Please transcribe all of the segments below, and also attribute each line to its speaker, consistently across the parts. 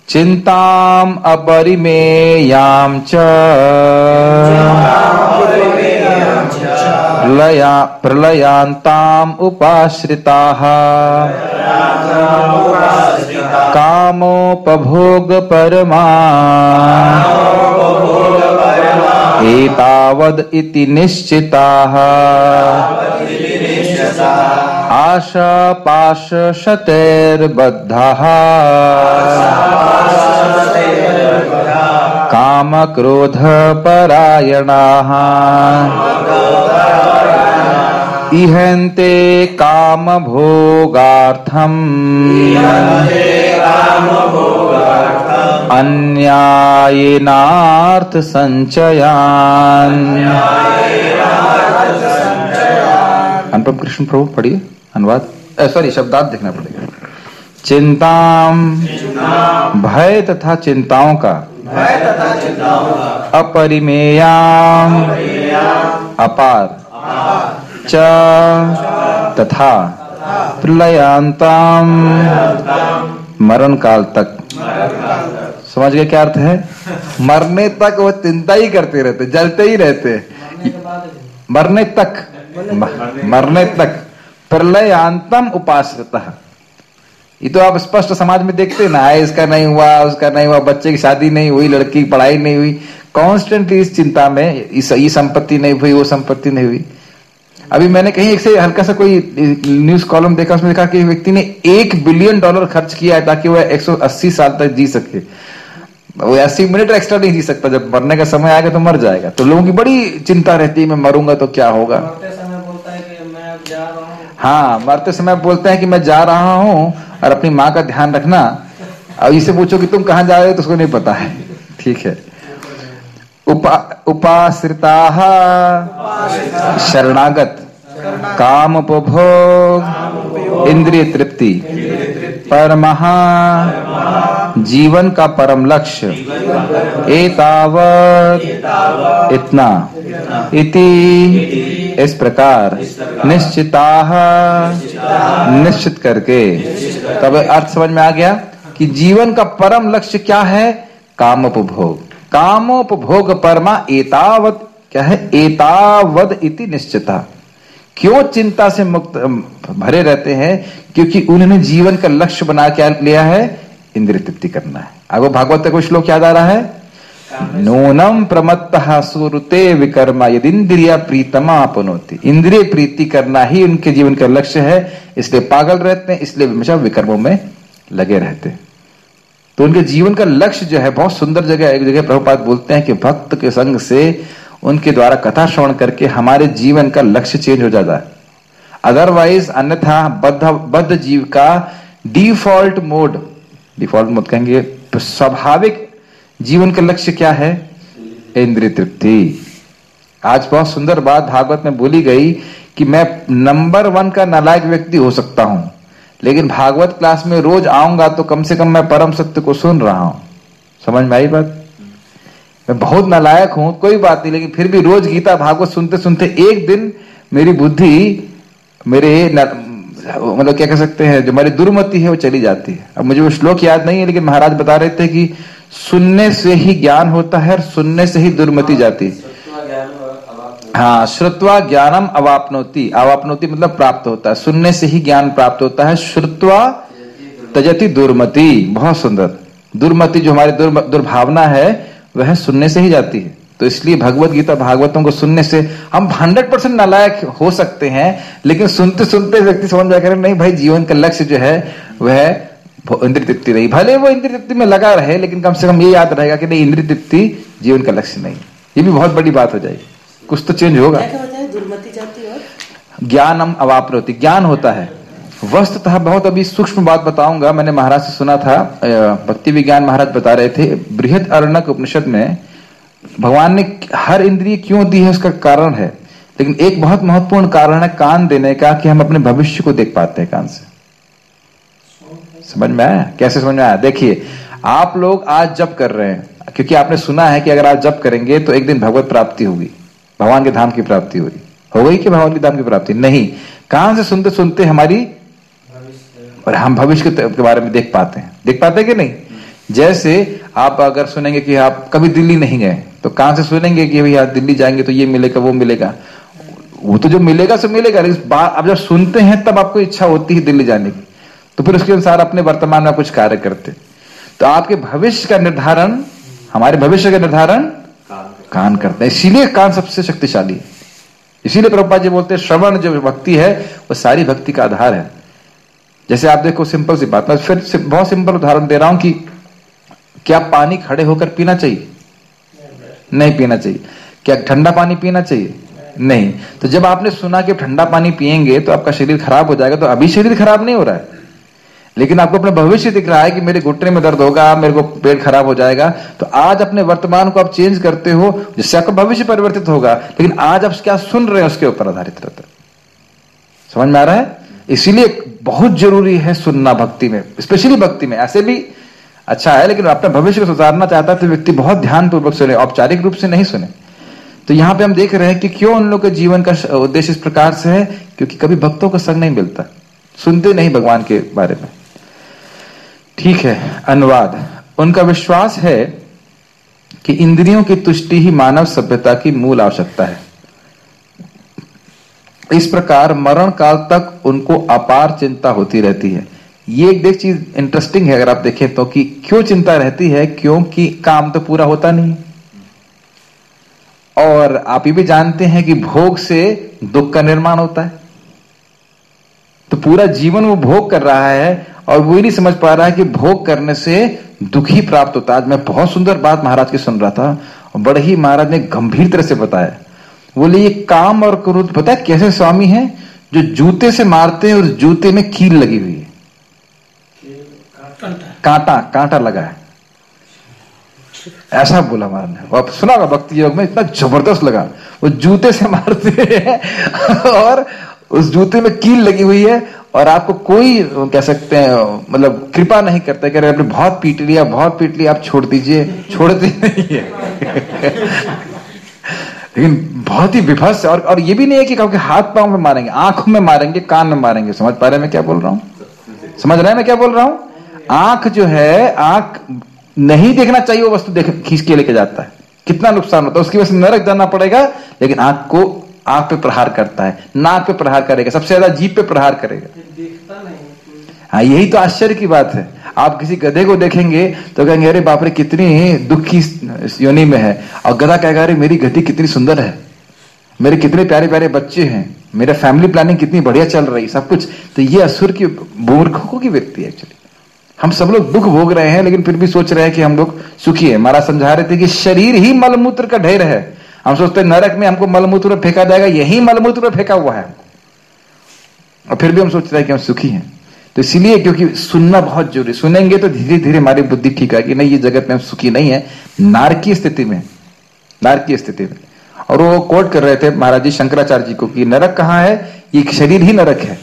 Speaker 1: चिंताम अपरिमेयां च प्रलयांताम उपाश्रिताः कामोपभोग परमा एतावद् इति निश्चिताः आशापाशशतैर्बद्धाः कामक्रोधपरायणाः इहन्ते कामभोगार्थम् अन्यायेनार्थसञ्चयान्। अनुपम कृष्ण प्रभु पढ़िए अनुवाद, सॉरी शब्दार्थ देखना पड़ेगा। चिंताम भय तथा चिंताओं का अपरिमेयाम अपार च तथा प्रलयांताम मरण काल तक। समझ गए क्या अर्थ है? मरने तक वो चिंता ही करते रहते, जलते ही रहते, मरने तक प्रलयांतम उपाश्रितः। ये तो आप स्पष्ट समाज में देखते हैं ना, इसका नहीं हुआ, उसका नहीं हुआ, बच्चे की शादी नहीं हुई, लड़की की पढ़ाई नहीं हुई, कॉन्स्टेंटली इस चिंता में, ये संपत्ति नहीं हुई, वो संपत्ति नहीं हुई। अभी मैंने कहीं एक से हल्का सा कोई न्यूज कॉलम देखा, उसमें देखा कि व्यक्ति ने $1 बिलियन खर्च किया है ताकि वह 180 साल तक जी सके। वो 80 मिनट एक्स्ट्रा नहीं जी सकता, जब मरने का समय आएगा तो मर जाएगा। तो लोगों की बड़ी चिंता रहती है, मैं मरूंगा तो क्या होगा। हाँ, मरते समय बोलते हैं कि मैं जा रहा हूँ और अपनी माँ का ध्यान रखना। अब इसे पूछो कि तुम कहाँ जा रहे हो तो उसको नहीं पता है। ठीक है। उपाश्रिताः शरणागत काम उपभोग इंद्रिय तृप्ति परमः जीवन का परम लक्ष्य एतावत् इतना इति इस प्रकार निश्चिताः निश्चित करके। तब अर्थ समझ में आ गया कि जीवन का परम लक्ष्य क्या है? कामोपभोग। कामोपभोग परमा एतावत् क्या है? एतावद इति निश्चिता। क्यों चिंता से मुक्त भरे रहते हैं? क्योंकि उन्होंने जीवन का लक्ष्य बना क्या लिया है? इंद्रिय तृप्ति करना है। आगे भागवत का श्लोक याद आ रहा है, नूनम प्रमत्तः सुरुते विकर्मा यदिंद्रिया प्रीतमा अपनोति। इंद्रिय प्रीति करना ही उनके जीवन का लक्ष्य है, इसलिए पागल रहते हैं, इसलिए हमेशा विकर्मों में लगे रहते हैं। तो उनके जीवन का लक्ष्य जो है, बहुत सुंदर जगह, एक जगह प्रभुपाद बोलते हैं कि भक्त के संग से, उनके द्वारा कथा श्रवण करके हमारे जीवन का लक्ष्य चेंज हो जाता है। अदरवाइज अन्यथा बद्ध जीव का डिफॉल्ट मोड कहेंगे, स्वाभाविक जीवन का लक्ष्य क्या है? इंद्रिय तृप्ति। आज बहुत सुंदर बात भागवत में बोली गई कि मैं नंबर 1 का नालायक व्यक्ति हो सकता हूं, लेकिन भागवत क्लास में रोज आऊंगा तो कम से कम मैं परम सत्य को सुन रहा हूं। समझ में आई बात? मैं बहुत नालायक हूं, कोई बात नहीं, लेकिन फिर भी रोज गीता भागवत सुनते सुनते एक दिन मेरी बुद्धि, मेरे मतलब क्या कह सकते हैं, जो हमारी दुर्मति है वो चली जाती है। अब मुझे वो श्लोक याद नहीं है, लेकिन महाराज बता रहे थे कि सुनने से ही ज्ञान होता है और सुनने से ही दुर्मति जाती है। हाँ, श्रुत्वा ज्ञानम अवाप्नोति। अवाप्नोति मतलब प्राप्त होता है, सुनने से ही ज्ञान प्राप्त होता है। श्रुत्वा त्यजति दुर्मति। बहुत सुंदर। दुर्मति जो हमारी दुर्भावना है वह सुनने से ही जाती है। तो इसलिए भगवत गीता भागवतों को सुनने से हम 100% नालायक हो सकते हैं, लेकिन सुनते सुनते व्यक्ति समझ जाकर नहीं भाई, जीवन का लक्ष्य जो है वह इंद्रिय तृप्ति नहीं। भले वो इंद्रिय तृप्ति में लगा रहे, लेकिन कम से कम ये याद रहेगा कि नहीं, इंद्रिय तृप्ति जीवन का लक्ष्य नहीं। ये भी बहुत बड़ी बात हो जाएगी, कुछ तो चेंज होगा।
Speaker 2: दुर्मति जाती और
Speaker 1: ज्ञानम अवाप्नोति, ज्ञान होता है। वस्तुतः बहुत अभी सूक्ष्म बात बताऊंगा, मैंने महाराज से सुना था, भक्ति विज्ञान महाराज बता रहे थे, बृहद अरण्यक उपनिषद में भगवान ने हर इंद्रिय क्यों दी है उसका कारण है, लेकिन एक बहुत महत्वपूर्ण कारण है कान देने का, कि हम अपने भविष्य को देख पाते हैं कान से। समझ में आया? कैसे समझ में आया? देखिए, आप लोग आज जप कर रहे हैं क्योंकि आपने सुना है कि अगर आप जप करेंगे तो एक दिन भगवत प्राप्ति होगी, भगवान के धाम की प्राप्ति होगी। हो गई कि भगवान के धाम की प्राप्ति? नहीं। कान से सुनते सुनते हमारी, और हम भविष्य के बारे में देख पाते हैं कि नहीं? जैसे आप अगर सुनेंगे कि आप कभी दिल्ली नहीं गए तो कहां से सुनेंगे कि भैया दिल्ली जाएंगे तो ये मिलेगा वो मिलेगा, वो तो जो मिलेगा सो मिलेगा, लेकिन आप जब सुनते हैं तब आपको इच्छा होती है दिल्ली जाने की, तो फिर उसके अनुसार अपने वर्तमान में कुछ कार्य करते। तो आपके भविष्य का निर्धारण, हमारे भविष्य का निर्धारण कान करते हैं, इसीलिए कान सबसे शक्तिशाली है। इसीलिए प्रभुपाद जी बोलते हैं श्रवण जो भक्ति है वो सारी भक्ति का आधार है। जैसे आप देखो सिंपल सी बात, मैं फिर बहुत सिंपल उदाहरण दे रहा हूं कि क्या पानी खड़े होकर पीना चाहिए? नहीं पीना चाहिए। क्या ठंडा पानी पीना चाहिए? नहीं। तो जब आपने सुना कि ठंडा पानी पिएंगे तो आपका शरीर खराब हो जाएगा, तो अभी शरीर खराब नहीं हो रहा है, लेकिन आपको अपना भविष्य दिख रहा है कि मेरे घुटने में दर्द होगा, मेरे को पेट खराब हो जाएगा। तो आज अपने वर्तमान को आप चेंज करते हो जिससे आपका भविष्य परिवर्तित होगा, लेकिन आज आप क्या सुन रहे हैं उसके ऊपर आधारित रहता है। समझ में आ रहा है? इसीलिए बहुत जरूरी है सुनना भक्ति में, स्पेशली भक्ति में। ऐसे भी अच्छा है, लेकिन अपना भविष्य को सुधारना चाहता है तो व्यक्ति बहुत ध्यानपूर्वक सुने, औपचारिक रूप से नहीं सुने। तो यहां पे हम देख रहे हैं कि क्यों उन लोगों के जीवन का उद्देश्य इस प्रकार से है, क्योंकि कभी भक्तों का संग नहीं मिलता, सुनते नहीं भगवान के बारे में। ठीक है, अनुवाद। उनका विश्वास है कि इंद्रियों की तुष्टि ही मानव सभ्यता की मूल आवश्यकता है। इस प्रकार मरण काल तक उनको अपार चिंता होती रहती है। ये एक चीज इंटरेस्टिंग है अगर आप देखें तो, कि क्यों चिंता रहती है? क्योंकि काम तो पूरा होता नहीं, और आप ये भी जानते हैं कि भोग से दुख का निर्माण होता है। तो पूरा जीवन वो भोग कर रहा है और वो ही नहीं समझ पा रहा है कि भोग करने से दुख ही प्राप्त होता है। आज मैं बहुत सुंदर बात महाराज की सुन रहा था और बड़े ही महाराज ने गंभीर तरह से बताया। बोले ये काम और क्रोध पता है कैसे स्वामी है? जो जूते से मारते हैं और जूते में कील लगी हुई है, कांटा लगा है, ऐसा बोला महाराज ने। आप सुना होगा भक्ति योग में, इतना जबरदस्त लगा। वो जूते से मारते हैं और उस जूते में कील लगी हुई है, और आपको कोई कह सकते हैं मतलब कृपा नहीं करता कि आपने बहुत पीट लिया आप छोड़ दीजिए, छोड़ते नहीं है। लेकिन बहुत ही विभत्स। और ये भी नहीं है कि हाथ पांव में मारेंगे, आंखों में मारेंगे, कान में मारेंगे। समझ पा रहे हैं मैं क्या बोल रहा हूं? समझ रहे हैं मैं क्या बोल रहा हूं? आंख जो है, आंख नहीं देखना चाहिए वो वस्तु खींच के लेके जाता है, कितना नुकसान होता है। उसकी वजह से नरक जाना पड़ेगा, लेकिन आंख पे प्रहार करता है, नाक पे प्रहार करेगा, सबसे ज्यादा जीभ पे प्रहार करेगा। हाँ, यही तो आश्चर्य की बात है। आप किसी गधे को देखेंगे तो कहेंगे अरे बाप रे कितनी दुख की योनि में है, और गधा कहेगा अरे मेरी गति कितनी सुंदर है, मेरे कितने प्यारे प्यारे बच्चे हैं, मेरा फैमिली प्लानिंग कितनी बढ़िया चल रही, सब कुछ। तो ये असुर की, मूर्खों की वृत्ति है एक्चुअली। हम सब लोग दुख भोग रहे हैं लेकिन फिर भी सोच रहे हैं कि हम लोग सुखी है। महाराज समझा रहे थे कि शरीर ही मलमूत्र का ढेर है। हम सोचते हैं नरक में हमको मलमूत्र में फेंका जाएगा, यही मलमूत्र में फेंका हुआ है, और फिर भी हम सोच रहे हैं कि हम सुखी हैं। तो इसीलिए क्योंकि सुनना बहुत जरूरी, सुनेंगे तो धीरे धीरे हमारी बुद्धि ठीक है कि नहीं, ये जगत में हम सुखी नहीं है, नारकीय स्थिति में, नारकीय स्थिति में। और वो कोट कर रहे थे महाराज जी शंकराचार्य जी को कि नरक कहाँ है? ये शरीर ही नरक है।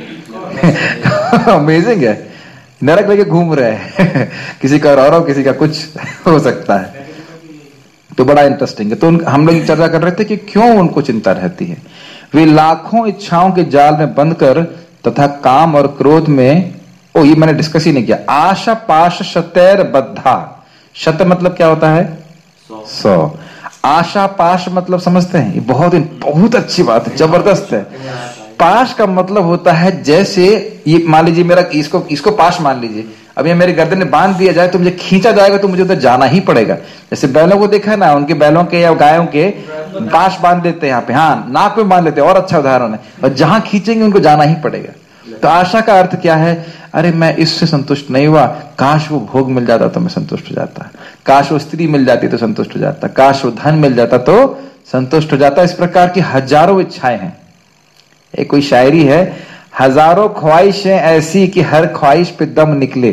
Speaker 1: अमेजिंग है, नरक लेके घूम रहे हैं। किसी का और किसी का कुछ हो सकता है। तो बड़ा इंटरेस्टिंग है। तो हम लोग चर्चा कर रहे थे कि क्यों उनको चिंता रहती है। वे लाखों इच्छाओं के जाल में बंद कर तथा काम और क्रोध में, ये मैंने डिस्कस ही नहीं किया, आशा पाश शतैर बद्धा। शत मतलब क्या होता है? 100। आशा पाश मतलब समझते हैं? ये बहुत अच्छी बात है, जबरदस्त है। पाश का मतलब होता है जैसे ये मान लीजिए मेरा इसको पाश मान लीजिए, अब ये मेरे गर्दन में बांध दिया जाए तो मुझे खींचा जाएगा तो मुझे उधर जाना ही पड़ेगा। जैसे बैलों को देखा है ना, उनके बैलों के या गायों के पाश बांध देते हैं यहाँ पे, हाँ नाक में बांध लेते हैं, और अच्छा उदाहरण है। और जहां खींचेंगे उनको जाना ही पड़ेगा। तो आशा का अर्थ क्या है? अरे मैं इससे संतुष्ट नहीं हुआ, काश वो भोग मिल जाता तो मैं संतुष्ट हो जाता, काश वो स्त्री मिल जाती तो संतुष्ट हो जाता, काश वो धन मिल जाता तो संतुष्ट हो जाता। इस प्रकार की हजारों इच्छाएं हैं। एक कोई शायरी है, हजारों ख्वाहिशें ऐसी कि हर ख्वाहिश पे दम निकले।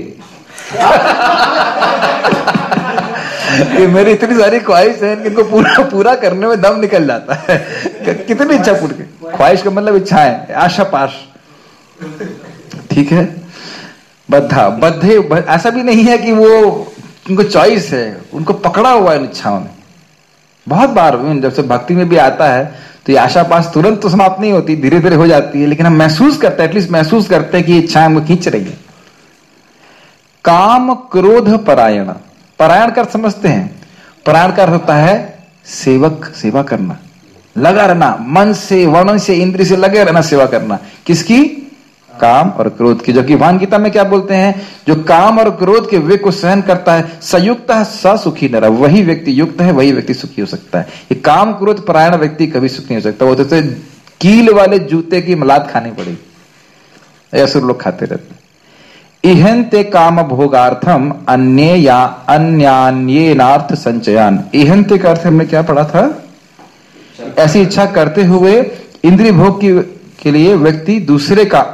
Speaker 1: ये मेरी इतनी सारी ख्वाहिश है, इनको पूरा करने में दम निकल जाता है। कितनी इच्छा पूरी, ख्वाहिश का मतलब इच्छा है, आशा पाश। ठीक है, बद्धे ऐसा भी नहीं है कि वो उनको चॉइस है, उनको पकड़ा हुआ है इच्छाओं ने। बहुत बार जब से भक्ति में भी आता है तो ये आशा पास तुरंत तो समाप्त नहीं होती, धीरे धीरे हो जाती है, लेकिन हम महसूस करते हैं, एटलीस्ट महसूस करते हैं कि ये इच्छा हमको खींच रही है। काम क्रोध परायण। परायण का अर्थ समझते हैं? परायण का अर्थ होता है सेवक, सेवा करना, लगा रहना, मन से, वर्ण से, इंद्रिय से लगे रहना, सेवा करना। किसकी? काम और क्रोध की। जो कि भगवान गीता में क्या बोलते हैं? जो काम और क्रोध के वे को सहन करता है, संयुक्त स सुखी नर, वही व्यक्ति युक्त है, वही व्यक्ति सुखी हो सकता है। ये काम क्रोध परायण व्यक्ति कभी सुखी नहीं हो सकता। वो तो कील वाले जूते की मलाद खानी पड़ेगी, असुर लोग खाते रहते। इहंते काम भोगार्थम अन्य या अन्यान्येनार्थ संचयान। इहंते का अर्थ हमने क्या पढ़ा था? ऐसी इच्छा करते हुए इंद्रिय भोग के लिए व्यक्ति दूसरे का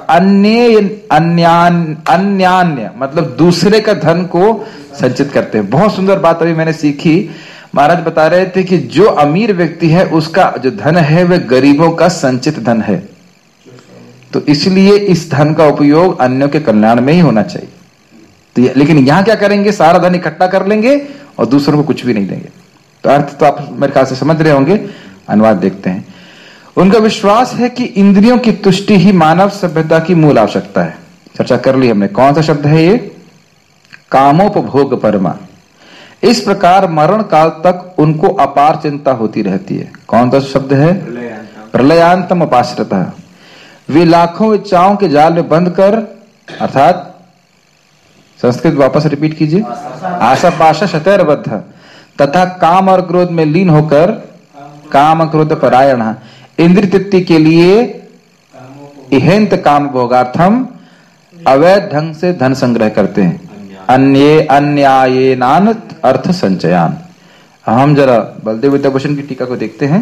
Speaker 1: अन्यान्य मतलब दूसरे का धन को संचित करते हैं। बहुत सुंदर बात अभी मैंने सीखी। महाराज बता रहे थे कि जो अमीर व्यक्ति है उसका जो धन है वह गरीबों का संचित धन है, तो इसलिए इस धन का उपयोग अन्यों के कल्याण में ही होना चाहिए। तो लेकिन यहां क्या करेंगे? सारा धन इकट्ठा कर लेंगे और दूसरों को कुछ भी नहीं देंगे। तो अर्थ तो आप मेरे ख्याल से समझ रहे होंगे। अनुवाद देखते हैं। उनका विश्वास है कि इंद्रियों की तुष्टि ही मानव सभ्यता की मूल आवश्यकता है। चर्चा कर ली हमने। कौन सा शब्द है ये? कामोपभोग परमा। इस प्रकार मरण काल तक उनको अपार चिंता होती रहती है। कौन सा शब्द है? प्रलयांतम उपाश्रिता। वे लाखों इच्छाओं के जाल में बंद कर, अर्थात संस्कृत वापस रिपीट कीजिए, आशा पाशा शतैर्बद्ध तथा काम और क्रोध में लीन होकर काम क्रोध परायण इंद्रिय तृप्ति के लिए इहेंत काम भोगार्थम अवैध ढंग से धन संग्रह करते हैं। अन्ये अन्यायेनान अर्थ संचयान। हम जरा बलदेव विद्याभूषण की टीका को देखते हैं।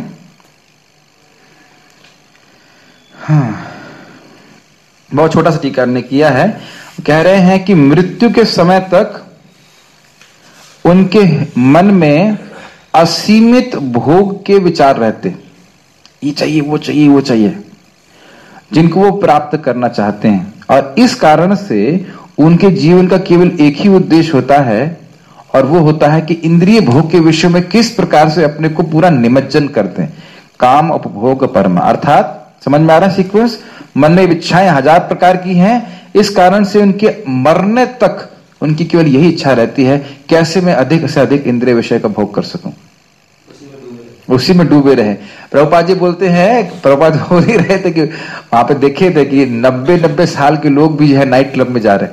Speaker 1: हाँ, बहुत छोटा सा टीका ने किया है। कह रहे हैं कि मृत्यु के समय तक उनके मन में असीमित भोग के विचार रहते, ये चाहिए, वो चाहिए, वो चाहिए, जिनको वो प्राप्त करना चाहते हैं। और इस कारण से उनके जीवन का केवल एक ही उद्देश्य होता है, और वो होता है कि इंद्रिय भोग के विषय में किस प्रकार से अपने को पूरा निमज्जन करते हैं। काम उपभोग परम, अर्थात समझ में आ रहा है सीक्वेंस? मन में इच्छाएं हजार प्रकार की हैं, इस कारण से उनके मरने तक उनकी केवल यही इच्छा रहती है, कैसे मैं अधिक से अधिक इंद्रिय विषय का भोग कर सकूं, उसी में डूबे रहे। प्रभुपाद जी बोलते हैं, प्रभुपाद बोल ही रहे थे कि वहां पे देखे थे कि 90 साल के लोग भी जो है नाइट क्लब में जा रहे।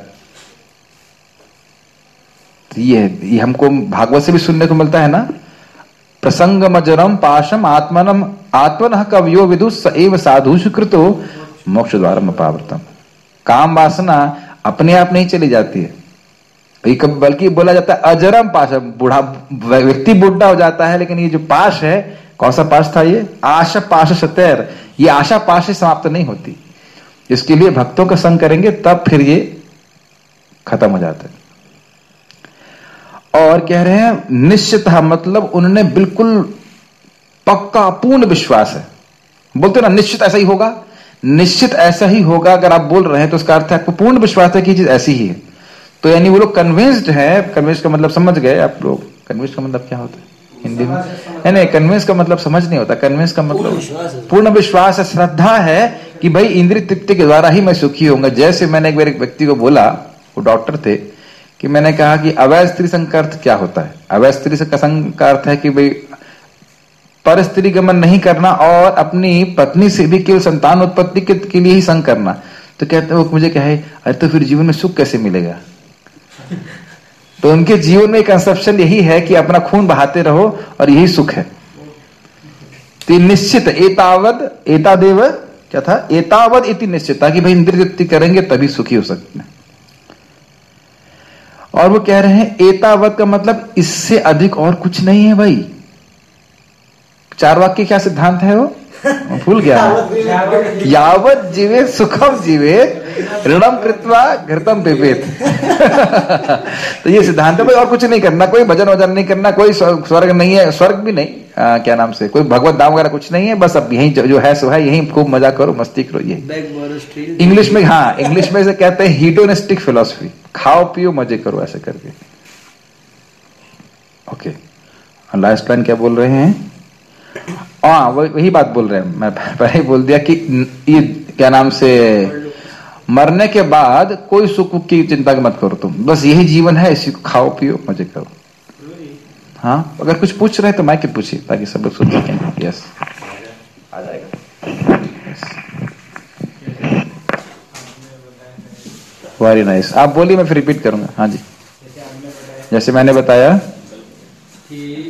Speaker 1: तो ये हमको भागवत से भी सुनने को मिलता है ना। प्रसंग मजरम पाशम आत्मनम आत्मन कवियो विदु एव साधुषु कृतो मोक्ष द्वारम अपावृतम। काम वासना अपने आप नहीं चली जाती है, बल्कि बोला जाता है अजरम पाश। बूढ़ा व्यक्ति बूढ़ा हो जाता है, लेकिन ये जो पाश है, कौन सा पाश था ये? आशा पाश शतैर। ये आशा पाश से समाप्त नहीं होती। इसके लिए भक्तों का संग करेंगे तब फिर ये खत्म हो जाता है। और कह रहे हैं निश्चित, मतलब उन्होंने बिल्कुल पक्का पूर्ण विश्वास है। बोलते ना निश्चित ऐसा ही होगा, निश्चित ऐसा ही होगा। अगर आप बोल रहे हैं तो उसका अर्थ है आपको पूर्ण विश्वास है कि चीज ऐसी ही है। तो यानी वो लोग कन्विंस्ड है। कन्विंस का मतलब समझ गए आप लोग? कन्विंस का मतलब क्या होता है हिंदी में? नहीं, कन्विंस का मतलब समझ नहीं होता। कन्विंस का मतलब पूर्ण विश्वास है, श्रद्धा है कि भाई इंद्रिय तृप्ति के द्वारा ही मैं सुखी होऊंगा। जैसे मैंने एक बार एक व्यक्ति को बोला, वो डॉक्टर थे, कि मैंने कहा कि अवैध स्त्री संग का अर्थ क्या होता है? अवैध स्त्री संग का अर्थ है कि भाई पर स्त्री गमन नहीं करना और अपनी पत्नी से भी केवल संतान उत्पत्ति के लिए ही संग करना। तो कहते वो मुझे कहे, अरे तो फिर जीवन में सुख कैसे मिलेगा? तो उनके जीवन में कंसेप्शन यही है कि अपना खून बहाते रहो और यही सुख है। तो निश्चित एतावद एतादेव क्या था? एतावद इति निश्चित, कि भाई इंद्रिय तृप्ति करेंगे तभी सुखी हो सकते हैं। और वो कह रहे हैं एतावत का मतलब इससे अधिक और कुछ नहीं है भाई। चार वाक्य क्या सिद्धांत है वो? भूल गया। यावत जीवे सुखम जीवे ऋणम कृत्वा घृतम पिबेत। तो ये सिद्धांत है भाई, और कुछ नहीं करना, कोई भजन वजन नहीं करना, कोई स्वर्ग नहीं है, स्वर्ग भी नहीं, क्या नाम से, कोई भगवत धाम वगैरह कुछ नहीं है। बस अब यही जो है सो है, यही खूब मजा करो, मस्ती करो। यही इंग्लिश में, हाँ इंग्लिश में से कहते हैं हीडोनिस्टिक फिलॉसफी, खाओ पियो मजे करो ऐसे करके। ओके, लास्ट लाइन क्या बोल रहे हैं? हाँ वही बात बोल रहे हैं, मैं पहले ही बोल दिया कि ये क्या नाम से मरने के बाद कोई सुख की चिंता मत करो तुम, बस यही जीवन है, इसी को खाओ पियो मजे करो। हाँ, अगर कुछ पूछ रहे तो माइक पूछिए ताकि सब लोग सुन सकें। यस, आ जाएगा। वेरी नाइस, आप बोलिए, मैं फिर रिपीट करूंगा। हाँ जी, जैसे मैंने बताया
Speaker 2: कि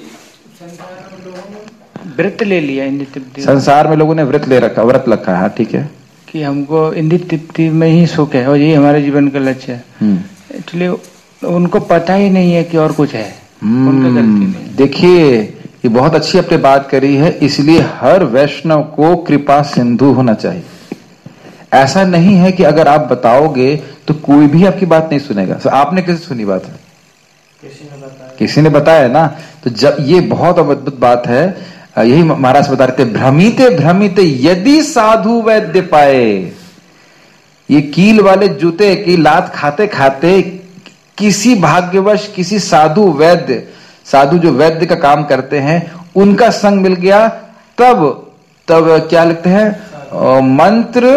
Speaker 2: व्रत ले लिया इंद्रिय तृप्ति,
Speaker 1: संसार में लोगों ने व्रत व्रत रखा है। हाँ ठीक है,
Speaker 2: कि हमको इंद्रिय तृप्ति में ही सुख है और यही हमारे जीवन का लक्ष्य है। एक्चुअली उनको पता ही नहीं है कि और कुछ है, उनका गलती नहीं।
Speaker 1: देखिए, ये बहुत अच्छी आपने बात करी है, इसलिए हर वैष्णव को कृपा सिंधु होना चाहिए। ऐसा नहीं है कि अगर आप बताओगे तो कोई भी आपकी बात नहीं सुनेगा। तो आपने कैसे सुनी बात है? किसी ने बताया ना। तो जब ये बहुत अद्भुत बात है, यही महाराज बता रहे थे, भ्रमिते भ्रमिते यदि साधु वैद्य पाए। ये कील वाले जूते की लात खाते खाते किसी भाग्यवश किसी साधु जो वैद्य का काम करते हैं उनका संग मिल गया, तब क्या लिखते हैं, मंत्र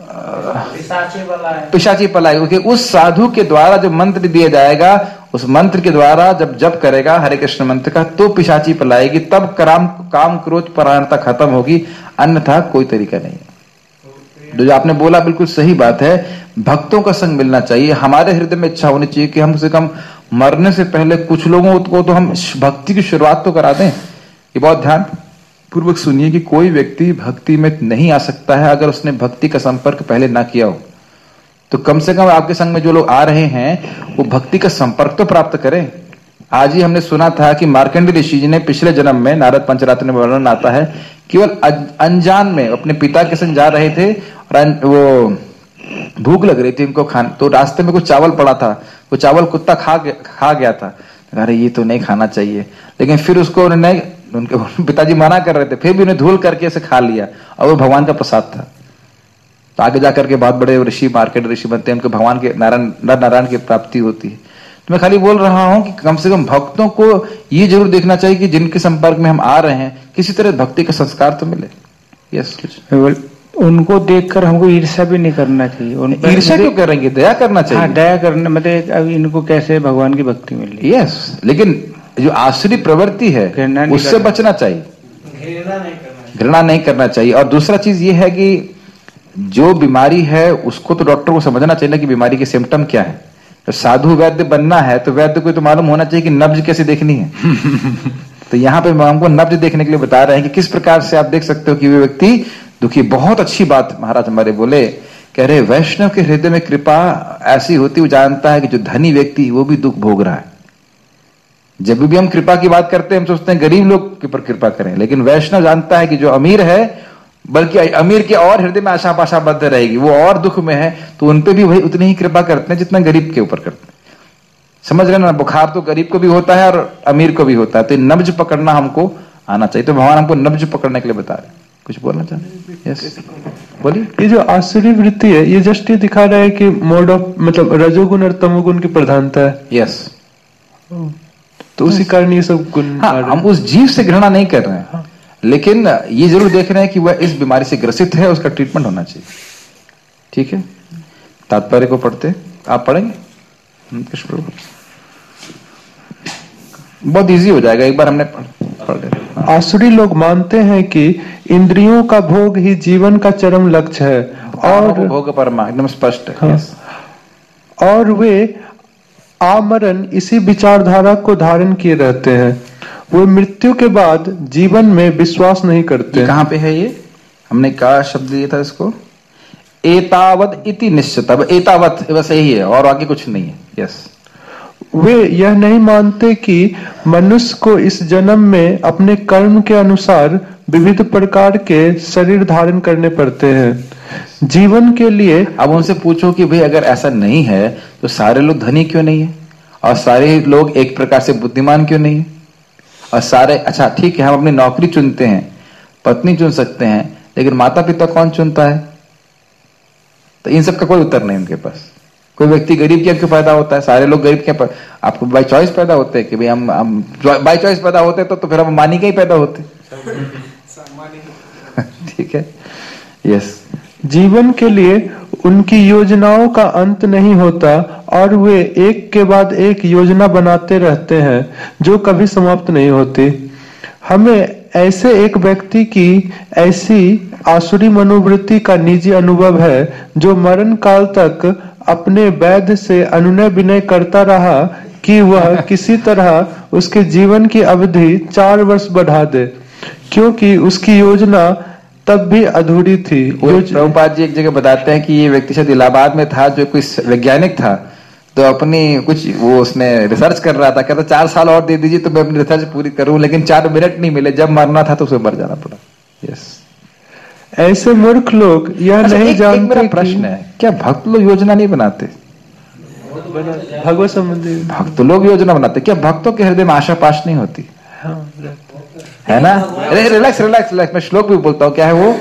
Speaker 1: पिशाची पलाई। क्योंकि उस साधु के द्वारा जो मंत्र दिया जाएगा, उस मंत्र के द्वारा जब जप करेगा हरे कृष्ण मंत्र का, तो पिशाची पलाएगी, तब काम क्रोध परायणता खत्म होगी, अन्यथा कोई तरीका नहीं है। जो आपने बोला बिल्कुल सही बात है, भक्तों का संग मिलना चाहिए। हमारे हृदय में इच्छा होनी चाहिए कि हम से कम मरने से पहले कुछ लोगों को तो हम भक्ति की शुरुआत तो करा दें। ये बहुत ध्यान पूर्वक सुनिए कि कोई व्यक्ति भक्ति में नहीं आ सकता है अगर उसने भक्ति का संपर्क पहले ना किया हो। तो कम से कम आपके संग में जो लोग आ रहे हैं वो भक्ति का संपर्क तो प्राप्त करें। आज ही हमने सुना था कि मार्कंडेय ऋषि जी ने पिछले जन्म में, नारद पंचरात्र में वर्णन आता है, केवल अनजान में अपने पिता के संग जा रहे थे और वो भूख लग रही थी उनको खाने, तो रास्ते में कुछ चावल पड़ा था, वो चावल कुत्ता खा गया था। अरे ये तो नहीं खाना चाहिए, लेकिन फिर उसको उनके पिताजी मना कर रहे थे, फिर भी उन्हें धूल करके ऐसे खा लिया और वो भगवान का प्रसाद था। तो आगे जाकर के बहुत बड़े ऋषि, मार्केट ऋषि बनते हैं, उनको भगवान के नारायण की प्राप्ति होती है। तो मैं खाली बोल रहा हूं कि कम से कम भक्तों को ये जरूर देखना चाहिए कि जिनके संपर्क में हम आ रहे हैं किसी तरह भक्ति का संस्कार तो मिले। यस,
Speaker 2: उनको देखकर हमको ईर्ष्या भी नहीं करना चाहिए।
Speaker 1: ईर्ष्या क्यों करेंगे, दया करना चाहिए।
Speaker 2: हाँ, दया करना मतलब अब इनको कैसे भगवान की भक्ति मिल रही है।
Speaker 1: यस, लेकिन जो आसुरी प्रवृत्ति है उससे बचना चाहिए, घृणा नहीं करना चाहिए। और दूसरा चीज ये है कि जो बीमारी है उसको तो डॉक्टर को समझना चाहिए ना कि बीमारी के सिम्टम क्या है। तो साधु वैद्य बनना है तो वैद्य को तो मालूम होना चाहिए कि नब्ज कैसे देखनी है। तो यहाँ पे हमको नब्ज देखने के लिए बता रहे हैं कि किस प्रकार से आप देख सकते हो कि वे व्यक्ति दुखी। बहुत अच्छी बात महाराज हमारे बोले, कह रहे वैष्णव के हृदय में कृपा ऐसी होती, वो जानता है कि जो धनी व्यक्ति वो भी दुख भोग रहा है। जब भी हम कृपा की बात करते हैं हम सोचते हैं गरीब लोग के ऊपर कृपा करें, लेकिन वैष्णव जानता है कि जो अमीर है, बल्कि अमीर के और हृदय में आशा पाशा बद्ध रहेगी, वो और दुख में है, तो उनपे भी वही उतनी ही कृपा करते हैं जितना गरीब के ऊपर करते हैं। समझ रहे ना, बुखार तो गरीब को भी होता है और अमीर को भी होता है। तो नब्ज पकड़ना हमको आना चाहिए। तो भगवान हमको नब्ज पकड़ने के लिए बता रहे। कुछ बोलना चाहते? यस, बोलिए।
Speaker 3: ये जो आसुरी वृत्ति है ये जस्ट ये दिखा रहा है कि मोड ऑफ मतलब रजोगुण और तमोगुण की प्रधानता है।
Speaker 1: यस,
Speaker 3: तो उसी कारण ये सब गुण।
Speaker 1: हाँ, हम उस जीव से घृणा नहीं कर रहे हैं। हाँ। लेकिन ये जरूर देख रहे हैं कि वह इस बीमारी से ग्रसित है, उसका ट्रीटमेंट होना चाहिए। ठीक है, तात्पर्य को पढ़ते आप पढ़ेंगे कृष्ण प्रभु, बहुत इजी हो जाएगा, एक बार हमने पढ़ लिया।
Speaker 3: आसुरी लोग मानते हैं कि इंद्रियों का भोग ही जीवन का चरम लक्ष्य है और
Speaker 1: भोग परमा, एकदम स्पष्ट है।
Speaker 3: हाँ। और वे आमरण इसी विचारधारा को धारण किए रहते हैं। वे मृत्यु के बाद जीवन में विश्वास नहीं करते।
Speaker 1: कहाँ पे है ये? हमने क्या शब्द दिया था इसको? एतावत इति निश्चित। अब एतावत बस यही है और आगे कुछ नहीं है। यस,
Speaker 3: वे यह नहीं मानते कि मनुष्य को इस जन्म में अपने कर्म के अनुसार विविध प्रकार के शरीर धारण करने पड़ते हैं जीवन के लिए।
Speaker 1: अब उनसे पूछो कि भाई अगर ऐसा नहीं है तो सारे लोग धनी क्यों नहीं है और सारे लोग एक प्रकार से बुद्धिमान क्यों नहीं है और सारे, अच्छा ठीक है हम अपनी नौकरी चुनते हैं, पत्नी चुन सकते हैं, लेकिन माता पिता कौन चुनता है? तो इन सब का कोई उत्तर नहीं उनके पास। कोई व्यक्ति गरीब क्यों पैदा होता है? सारे लोग गरीब क्यों? आपको बाई चॉइस पैदा होते हैं कि भाई हम बाई चॉइस पैदा होते तो फिर हम मानी के ही पैदा होते। ठीक है, यस,
Speaker 3: जीवन के लिए उनकी योजनाओं का अंत नहीं होता और वे एक के बाद एक योजना बनाते रहते हैं जो कभी समाप्त नहीं होती। हमें ऐसे एक व्यक्ति की ऐसी आसुरी मनोवृत्ति का निजी अनुभव है जो मरण काल तक अपने वैद्य से अनुनय विनय करता रहा कि वह किसी तरह उसके जीवन की अवधि 4 वर्ष बढ़ा दे, क्योंकि उसकी योजना तब भी अधूरी थी।
Speaker 1: प्रभुपाद जी एक जगह बताते हैं कि ये व्यक्ति शायद इलाहाबाद में था, जो कोई वैज्ञानिक था, तो अपनी कुछ वो उसने रिसर्च कर रहा था, कहता 4 साल और दे दीजिए तो मैं अपनी रिसर्च पूरी करूं, लेकिन 4 मिनट नहीं मिले, जब मरना था तो उसे मर जाना पड़ा। यस,
Speaker 3: ऐसे मूर्ख लोग यह नहीं जानते।
Speaker 1: मेरा प्रश्न है, क्या भक्त लोग योजना नहीं बनाते?
Speaker 3: भगवत संबंधी
Speaker 1: भक्त लोग योजना बनाते, क्या भक्तों के हृदय में आशा पाश नहीं होती? है ना? रिलैक्स रिलैक्स रिलैक्स, मैं श्लोक भी बोलता हूँ। क्या है वो?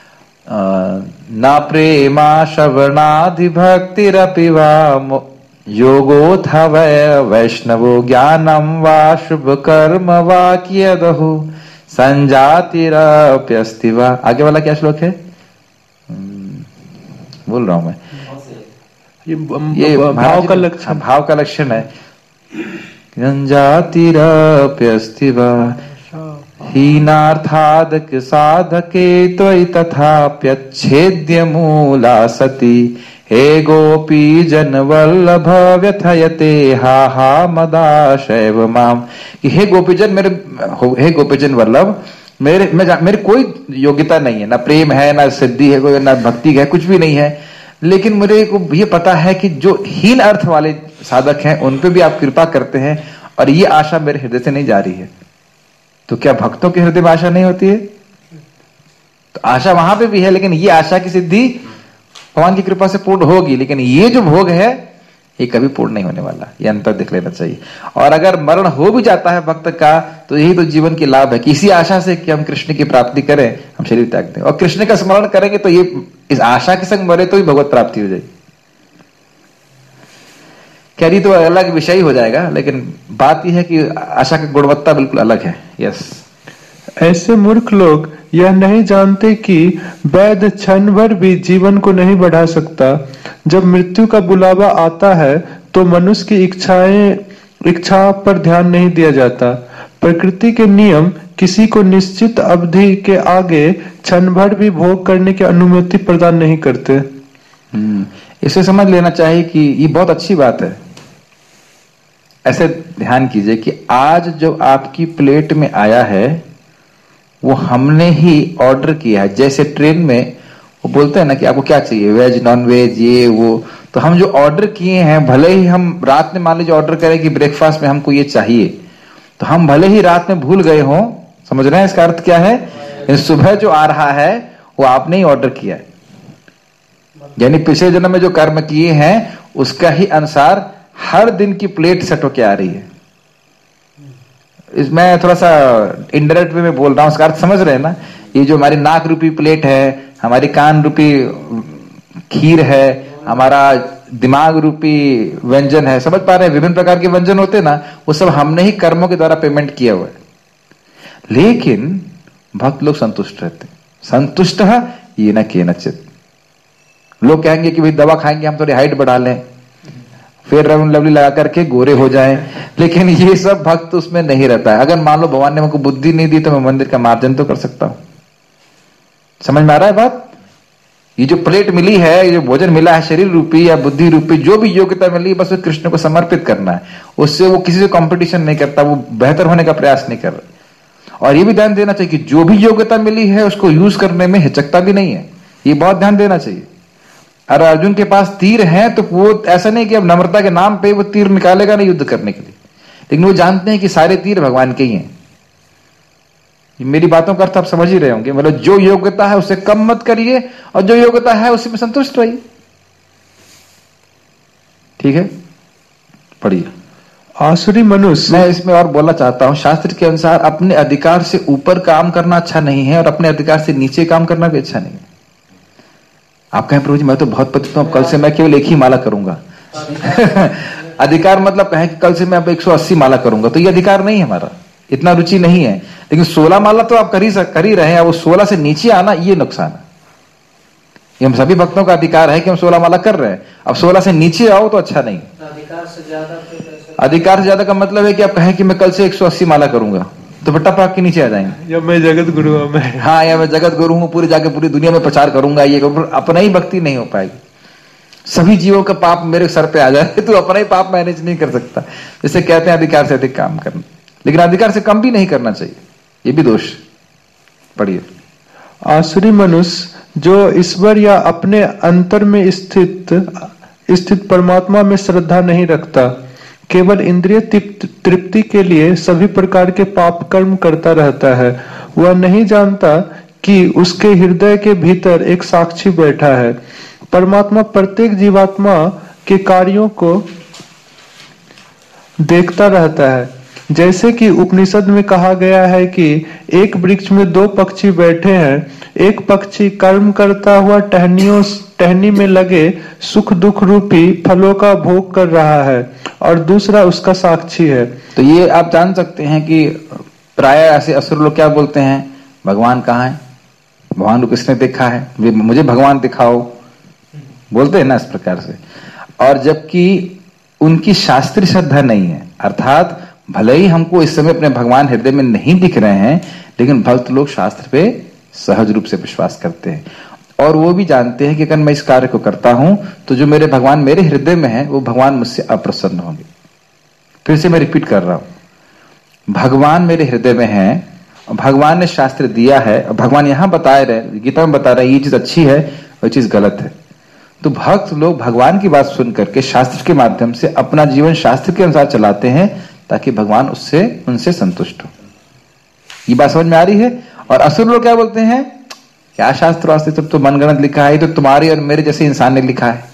Speaker 1: ना प्रेमा श्रवणादि भक्तिरपि वा योगोऽथ वैष्णवो ज्ञानम वा शुभ कर्म वा कियदहु संजातिरप्यस्ति वा। आगे वाला क्या श्लोक है? बोल रहा हूं मैं, ये
Speaker 3: भाव का लक्षण,
Speaker 1: भाव का लक्षण है। संजातिरप्यस्ति वा हीनार्थादक साधके त्वयि तथाप्यच्छेद्य मूला सती हे गोपी जन वल्लभ व्यथयते हा हा मदाशैव माम। कि हे गोपीजन हे गोपीजन वल्लभ, मेरे कोई योग्यता नहीं है, ना प्रेम है, ना सिद्धि है, कोई ना भक्ति है, कुछ भी नहीं है, लेकिन मेरे को ये पता है कि जो हीन अर्थ वाले साधक हैं उन पे भी आप कृपा करते हैं, और ये आशा मेरे हृदय से नहीं जा रही है। तो क्या भक्तों के हृदय में आशा नहीं होती है? तो आशा वहां पे भी है, लेकिन ये आशा की सिद्धि भगवान की कृपा से पूर्ण होगी, लेकिन ये जो भोग है ये कभी पूर्ण नहीं होने वाला। ये अंतर देख लेना चाहिए। और अगर मरण हो भी जाता है भक्त का, तो यही तो जीवन की लाभ है कि इसी आशा से कि हम कृष्ण की प्राप्ति करें, हम शरीर त्याग दें और कृष्ण का स्मरण करेंगे, तो ये इस आशा के संग मरे तो ही भगवत प्राप्ति हो जाएगी। कैरी तो अलग विषय हो जाएगा, लेकिन बात यह है कि आशा की गुणवत्ता बिल्कुल अलग है। यस,
Speaker 3: ऐसे मूर्ख लोग यह नहीं जानते कि वैद्य क्षण भर भी जीवन को नहीं बढ़ा सकता। जब मृत्यु का बुलावा आता है तो मनुष्य की इच्छा पर ध्यान नहीं दिया जाता। प्रकृति के नियम किसी को निश्चित अवधि के आगे क्षण भर भी भोग करने की अनुमति प्रदान नहीं करते।
Speaker 1: इसे समझ लेना चाहिए कि ये बहुत अच्छी बात है। ऐसे ध्यान कीजिए कि आज जो आपकी प्लेट में आया है वो हमने ही ऑर्डर किया है। जैसे ट्रेन में वो बोलते हैं ना कि आपको क्या चाहिए, वेज नॉन वेज ये वो, तो हम जो ऑर्डर किए हैं, भले ही हम रात में मान लीजिए ऑर्डर करें कि ब्रेकफास्ट में हमको ये चाहिए, तो हम भले ही रात में भूल गए हों, समझ रहे हैं इसका अर्थ क्या है? सुबह जो आ रहा है वो आपने ही ऑर्डर किया है, यानी पिछले जन्म में जो कर्म किए हैं उसका ही अनुसार हर दिन की प्लेट सेट होके आ रही है। इसमें थोड़ा सा इनडायरेक्ट वे में बोल रहा हूं, उसका अर्थ समझ रहे हैं ना? ये जो हमारी नाक रूपी प्लेट है, हमारी कान रूपी खीर है, हमारा दिमाग रूपी व्यंजन है, समझ पा रहे हैं? विभिन्न प्रकार के व्यंजन होते हैं ना, वो सब हमने ही कर्मों के द्वारा पेमेंट किया हुआ है। लेकिन भक्त लोग संतुष्ट रहते, संतुष्ट ये न किए नचित। लोग कहेंगे कि भाई दवा खाएंगे हम थोड़ी हाइट बढ़ा लें, फिर रवि लवली लगा करके गोरे हो जाएं, लेकिन ये सब भक्त उसमें नहीं रहता है। अगर मान लो भगवान ने मुझको बुद्धि नहीं दी तो मैं मंदिर का मार्जन तो कर सकता हूं। समझ में आ रहा है बात? ये जो प्लेट मिली है, ये जो भोजन मिला है, शरीर रूपी या बुद्धि रूपी जो भी योग्यता मिली, बस वो कृष्ण को समर्पित करना है। उससे वो किसी से कंपटीशन नहीं करता, वो बेहतर होने का प्रयास नहीं कर रहा। और ये भी ध्यान देना चाहिए कि जो भी योग्यता मिली है उसको यूज करने में हिचकता भी नहीं है, ये बहुत ध्यान देना चाहिए। अगर अर्जुन के पास तीर है तो वो ऐसा नहीं कि अब नम्रता के नाम पे वो तीर निकालेगा नहीं युद्ध करने के लिए, लेकिन वो जानते हैं कि सारे तीर भगवान के ही हैं। मेरी बातों का अर्थ आप समझ ही रहे होंगे। मतलब जो योग्यता है उससे कम मत करिए और जो योग्यता है उसी में संतुष्ट रहिए। ठीक है, पढ़िए।
Speaker 3: आसुरी मनुष्य,
Speaker 1: मैं इसमें और बोलना चाहता हूं, शास्त्र के अनुसार अपने अधिकार से ऊपर काम करना अच्छा नहीं है और अपने अधिकार से नीचे काम करना भी अच्छा नहीं है। आप कहें प्रभु जी मैं तो बहुत पतित हूं, कल से मैं केवल 1 ही माला करूंगा। अधिकार मतलब कहें कि कल से मैं अब 180 माला करूंगा, तो ये अधिकार नहीं है हमारा, इतना रुचि नहीं है। लेकिन 16 माला तो आप कर ही रहे हैं, वो 16 से नीचे आना ये नुकसान है। ये हम सभी भक्तों का अधिकार है कि हम 16 माला कर रहे हैं। अब 16 से नीचे आओ तो अच्छा नहीं। अधिकार से ज्यादा का मतलब है कि आप कहें कि मैं कल से 180 माला करूंगा, तो बेटा पाक के नीचे आ जाएंगे।
Speaker 3: या मैं जगत गुरु हूं, मैं
Speaker 1: हाँ, या मैं जगत गुरु हूं, पूरी जाके पूरी दुनिया में प्रचार करूंगा, ये अपना ही भक्ति नहीं हो पाएगी। सभी जीवों का पाप मेरे सर पे आ जाए तो अपना ही पाप मैनेज नहीं कर सकता। जैसे कहते हैं अधिकार से अधिक काम करना, लेकिन अधिकार से कम भी नहीं करना चाहिए, ये भी दोष। पढ़िए।
Speaker 3: आसुरी मनुष्य जो ईश्वर या अपने अंतर में स्थित परमात्मा में श्रद्धा नहीं रखता, केवल इंद्रिय तृप्ति के लिए सभी प्रकार के पाप कर्म करता रहता है, वह नहीं जानता कि उसके हृदय के भीतर एक साक्षी बैठा है। परमात्मा प्रत्येक जीवात्मा के कार्यों को देखता रहता है। जैसे कि उपनिषद में कहा गया है कि एक वृक्ष में 2 पक्षी बैठे हैं, एक पक्षी कर्म करता हुआ टहनी में लगे सुख दुख रूपी फलों का भोग कर रहा है और दूसरा उसका साक्षी है।
Speaker 1: तो ये आप जान सकते हैं कि प्राय ऐसे असुर लोग क्या बोलते हैं, भगवान कहाँ है, भगवान को किसने देखा है, मुझे भगवान दिखाओ, बोलते हैं ना इस प्रकार से। और जबकि उनकी शास्त्रीय श्रद्धा नहीं है, अर्थात भले ही हमको इस समय अपने भगवान हृदय में नहीं दिख रहे हैं, लेकिन भक्त लोग शास्त्र पे सहज रूप से विश्वास करते हैं और वो भी जानते हैं कि अगर मैं इस कार्य को करता हूं तो जो मेरे भगवान मेरे हृदय में है वो भगवान मुझसे अप्रसन्न होंगे। फिर से मैं रिपीट कर रहा हूं, भगवान मेरे हृदय में है, भगवान ने शास्त्र दिया है, भगवान यहां बता रहे, गीता में बता रहे ये चीज अच्छी है और चीज गलत है। तो भक्त लोग भगवान की बात सुन करके शास्त्र के माध्यम से अपना जीवन शास्त्र के अनुसार चलाते हैं ताकि भगवान उनसे संतुष्ट हो। ये बात समझ में आ रही है। और असुर लोग क्या बोलते हैं, क्या शास्त्र वास्ते, सब तो मनगढ़ंत लिखा है, तो तुम्हारे और मेरे जैसे इंसान ने लिखा है।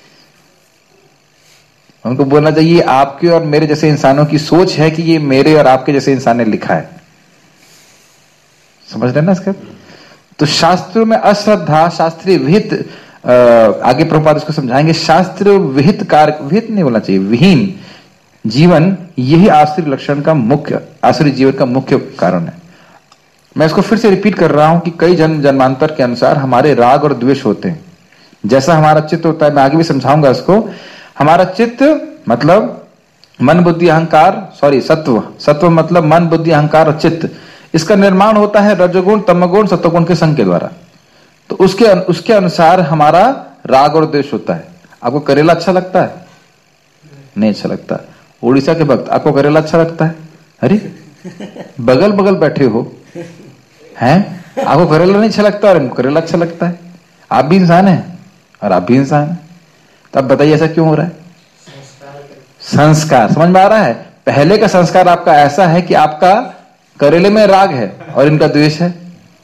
Speaker 1: उनको बोलना चाहिए आपके और मेरे जैसे इंसानों की सोच है कि ये मेरे और आपके जैसे इंसान ने लिखा है। समझ रहे ना इसका? तो शास्त्रों में अश्रद्धा, शास्त्रीय विहित, आगे प्रभुपाद इसको समझाएंगे, शास्त्र विहित कार्य, विहित नहीं बोलना चाहिए, विहीन जीवन, यही आसुरी लक्षण का मुख्य, आसुरी जीवन का मुख्य कारण है। मैं इसको फिर से रिपीट कर रहा हूं कि कई जन्म जन्मांतर के अनुसार हमारे राग और द्वेष होते हैं। जैसा हमारा चित्त होता है, मैं आगे भी समझाऊंगा इसको। हमारा चित्त मतलब मन बुद्धि अहंकार, सत्व मतलब मन बुद्धि अहंकार और चित्त, इसका निर्माण होता है रजोगुण तमोगुण सत्वगुण के संग के द्वारा। तो उसके अनुसार हमारा राग और द्वेष होता है। आपको करेला अच्छा लगता है? नहीं अच्छा लगता। उड़ीसा के भक्त, आपको करेला अच्छा लगता है? अरे बगल बगल बैठे हो हैं, आपको करेला नहीं अच्छा लगता और हमको करेला अच्छा लगता है। आप भी इंसान हैं और आप भी इंसान हैं, तो अब बताइए ऐसा क्यों हो रहा है? संस्कार समझ में आ रहा है। पहले का संस्कार आपका ऐसा है कि आपका करेले में राग है और इनका द्वेष है।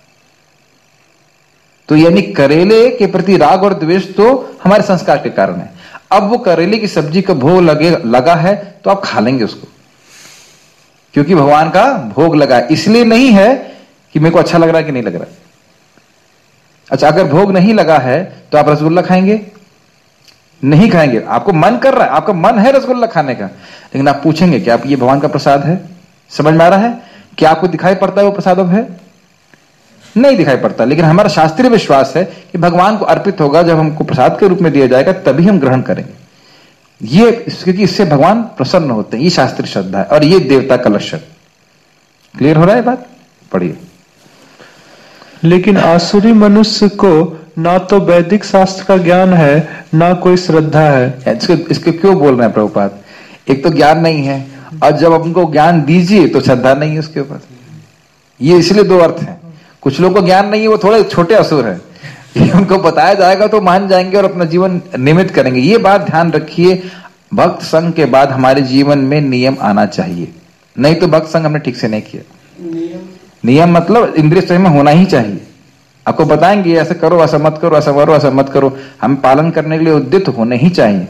Speaker 1: तो यानी करेले के प्रति राग और द्वेष तो हमारे संस्कार के कारण है। अब वो करेले की सब्जी का भोग लगा है तो आप खा लेंगे उसको, क्योंकि भगवान का भोग लगा है। इसलिए नहीं है कि मेरे को अच्छा लग रहा है कि नहीं लग रहा है। अच्छा, अगर भोग नहीं लगा है तो आप रसगुल्ला खाएंगे? नहीं खाएंगे। आपको मन कर रहा है, आपका मन है रसगुल्ला खाने का, लेकिन आप पूछेंगे कि आप ये भगवान का प्रसाद है? समझ में आ रहा है? क्या आपको दिखाई पड़ता है वो प्रसाद अब है? नहीं दिखाई पड़ता। लेकिन हमारा शास्त्रीय विश्वास है कि भगवान को अर्पित होगा, जब हमको प्रसाद के रूप में दिया जाएगा तभी हम ग्रहण करेंगे। ये क्योंकि इससे भगवान प्रसन्न होते हैं, ये शास्त्रीय श्रद्धा है और ये देवता का लक्षण। क्लियर हो रहा है बात? पढ़िए।
Speaker 3: लेकिन आसुरी मनुष्य को ना तो वैदिक शास्त्र का ज्ञान है, ना कोई श्रद्धा है।
Speaker 1: इसको क्यों बोल रहे हैं प्रभुपाद? एक तो ज्ञान नहीं है और जब उनको ज्ञान दीजिए तो श्रद्धा नहीं है उसके ऊपर। ये इसलिए दो अर्थ हैं। कुछ लोगों को ज्ञान नहीं है, वो थोड़े छोटे असुर हैं। ये उनको बताया जाएगा तो मान जाएंगे और अपना जीवन निमित्त करेंगे। ये बात ध्यान रखिए, भक्त संघ के बाद हमारे जीवन में नियम आना चाहिए, नहीं तो भक्त संघ हमने ठीक से नहीं किया। नियम मतलब इंद्रिय संयम होना ही चाहिए। आपको बताएंगे ऐसा करो, ऐसा मत करो, ऐसा करो, ऐसा मत करो, हम पालन करने के लिए उद्यत होने ही चाहिए।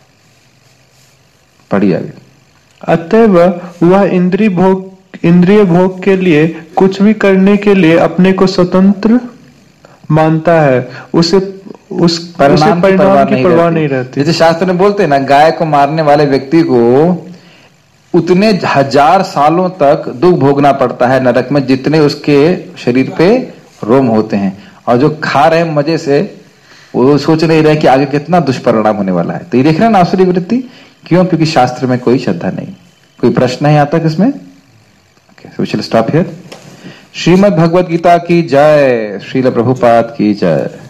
Speaker 1: पढ़िए आगे।
Speaker 3: अतएव वह इंद्रिय भोग के लिए कुछ भी करने के लिए अपने को स्वतंत्र मानता है, उसे परिणाम की परवाह नहीं रहती।
Speaker 1: जैसे शास्त्र में बोलते हैं ना, गाय को मारने वाले व्यक्ति को उतने 1000 सालों तक दुख भोगना पड़ता है नरक में जितने उसके शरीर पे रोम होते हैं, और जो खा रहे हैं मजे से वो सोच नहीं रहे कि आगे कितना दुष्परिणाम होने वाला है। तो ये देख रहे हैं ना आसुरी वृत्ति, क्यों? क्योंकि शास्त्र में कोई श्रद्धा नहीं। कोई प्रश्न है यहां तक इसमें? So we will stop here. Shrimad Bhagavad Gita की जय, श्रील प्रभुपाद की जय।